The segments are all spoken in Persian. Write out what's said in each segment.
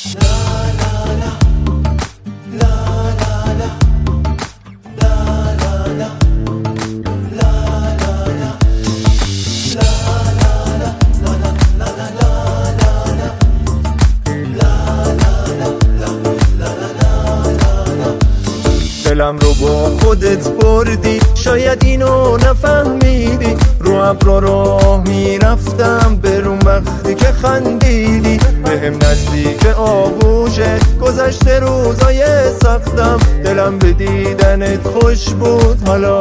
دلم رو با خودت بردی، شاید اینو نفهمیدی. رو ابرا راه میرفتم برون وقتی که خندیدی. بهم نزدیک آغوشت گذشته روزای سختم. دلم به دیدنت خوش بود، حالا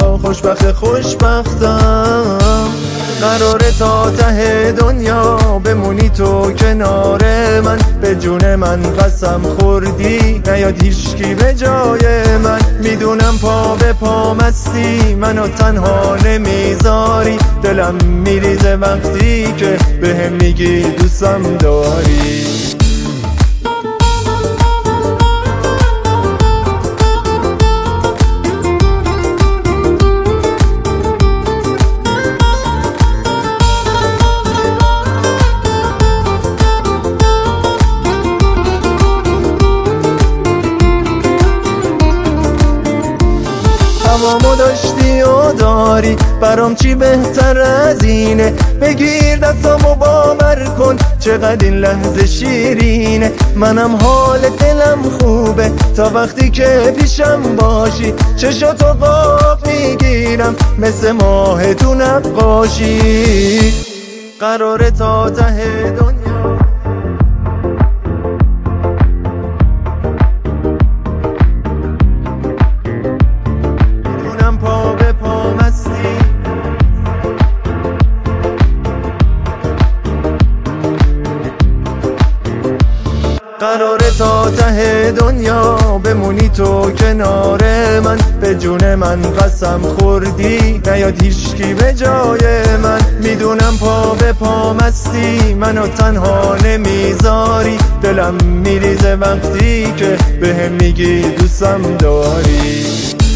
خوشبختم. قراره تا ته دنیا بمونی تو کنار من. به جون من قسم خوردی نیاد هیچکی به جای من. میدونم پا به پا مستی منو تنها نمیذاری. دلم میریزه وقتی که بهم میگی دوستم داری. هوامو داشتی و داری، برام چی بهتر از اینه. بگیر دستامو باور کن چقدر این لحظه شیرینه. منم حال دلم خوبه تا وقتی که پیشم باشی. چشاتو قاب میگیرم مثل ماه تو نقاشی. قراره تا ته دنیا پا به پا مستی. قراره تا ته دنیا بمونی تو کنار من. به جون من قسم خوردی نیاد هیچکی به جای من. میدونم پا به پا مستی منو تنها نمیذاری. دلم میریزه وقتی که بهم میگی دوستم داری.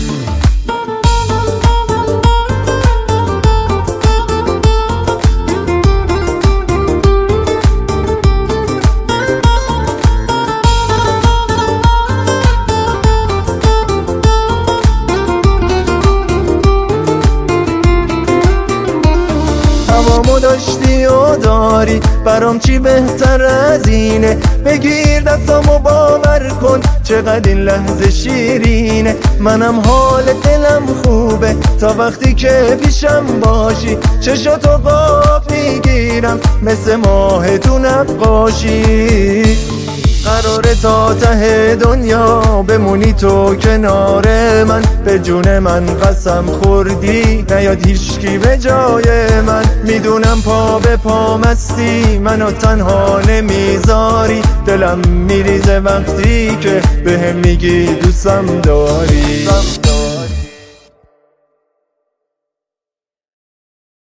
هوامو داشتی و داری، برام چی بهتر از اینه. بگیر دستامو باور کن چقدر این لحظه شیرینه. منم حال دلم خوبه تا وقتی که پیشم باشی. چشاتو قاب میگیرم مثل ماه تو نقاشی. قراره تا ته دنیا بمونی تو کنار من. به جون من قسم خوردی نیاد هیچکی به جای من. میدونم پا به پا مستی منو تنها نمیذاری. دلم میریزه وقتی که بهم میگی دوستم داری.